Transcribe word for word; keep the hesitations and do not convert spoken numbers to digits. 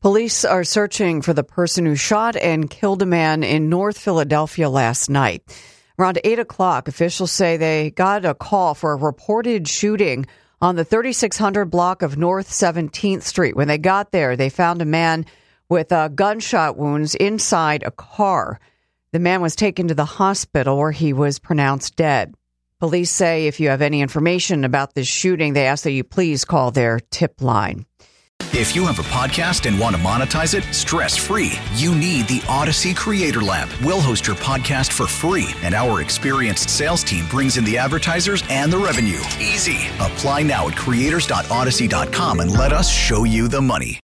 Police are searching for the person who shot and killed a man in North Philadelphia last night. Around eight o'clock, officials say they got a call for a reported shooting on the thirty-six hundred block of North seventeenth Street. When they got there, they found a man with uh, gunshot wounds inside a car. The man was taken to the hospital where he was pronounced dead. Police say if you have any information about this shooting, they ask that you please call their tip line. If you have a podcast and want to monetize it stress-free, you need the Odyssey Creator Lab. We'll host your podcast for free, and our experienced sales team brings in the advertisers and the revenue. Easy. Apply now at creators dot odyssey dot com and let us show you the money.